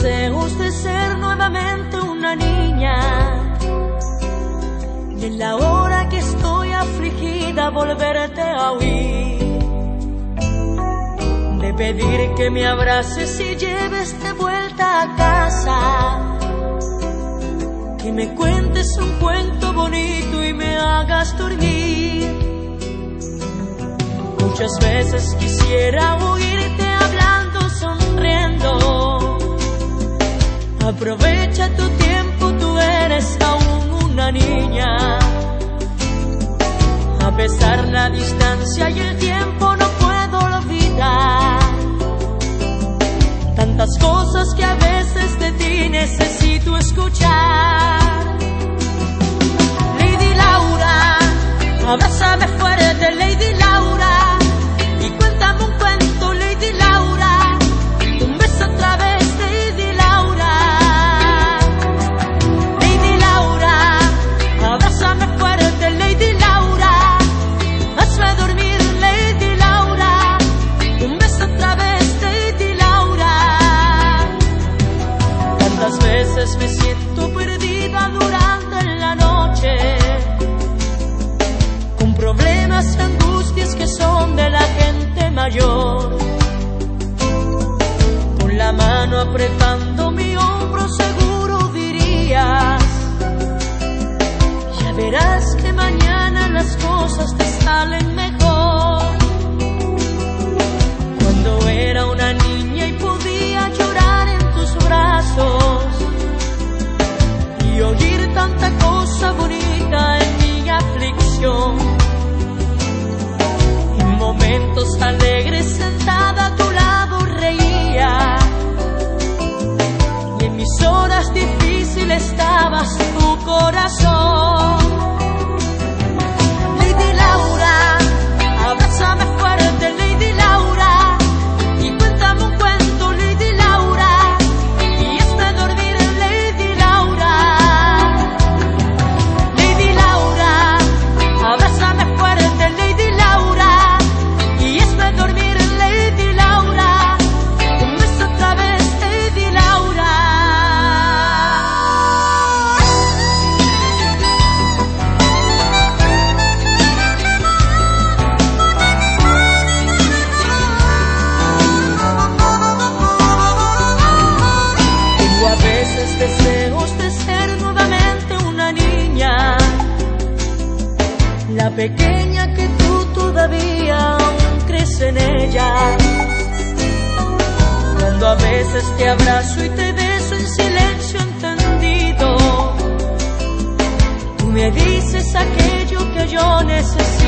deseos de ser nuevamente una niña. Y en la hora que estoy afligida volverte a oír, de pedir que me abraces y lleves de vuelta a casa, que me cuentes un cuento bonito y me hagas dormir. Muchas veces quisiera oírte hablando, sonriendo. Aprovecha tu tiempo, tú eres aún una niña. A pesar la distancia y el tiempo no puedo olvidar tantas cosas que a veces de ti necesito escuchar. Lady Laura, abrázame fuerte, Lady Laura, y cuéntame un cuento, Lady Laura, un beso otra vez, Lady Laura. Lady Laura, abrázame fuerte, Lady Laura, hazme dormir, Lady Laura, un beso otra vez, Lady Laura. Tantas veces me siento perdida durante la noche, con problemas y angustias que son de la gente mayor. Con la mano apretando mi hombro seguro dirías: ya verás que mañana las cosas te salen mejor. Cuando era una niña y podía llorar en tus brazos y oír tanta cosa bonita en mi aflicción, en momentos alegres sentada a tu lado reía, y en mis horas difíciles estabas tu corazón. Lady Laura, abrázame fuerte, Lady Laura, y cuéntame un cuento, Lady Laura, y hazme dormir, Lady Laura. Lady Laura, abrázame fuerte, Lady Laura, y hazme dormir, Lady Laura, un beso otra vez, Lady Laura. Tengo a veces deseos de ser nuevamente una niña, la pequeña que tú todavía aún crees en ella. Cuando a veces te abrazo y te beso en silencio entendido, tú me dices aquello que yo necesito.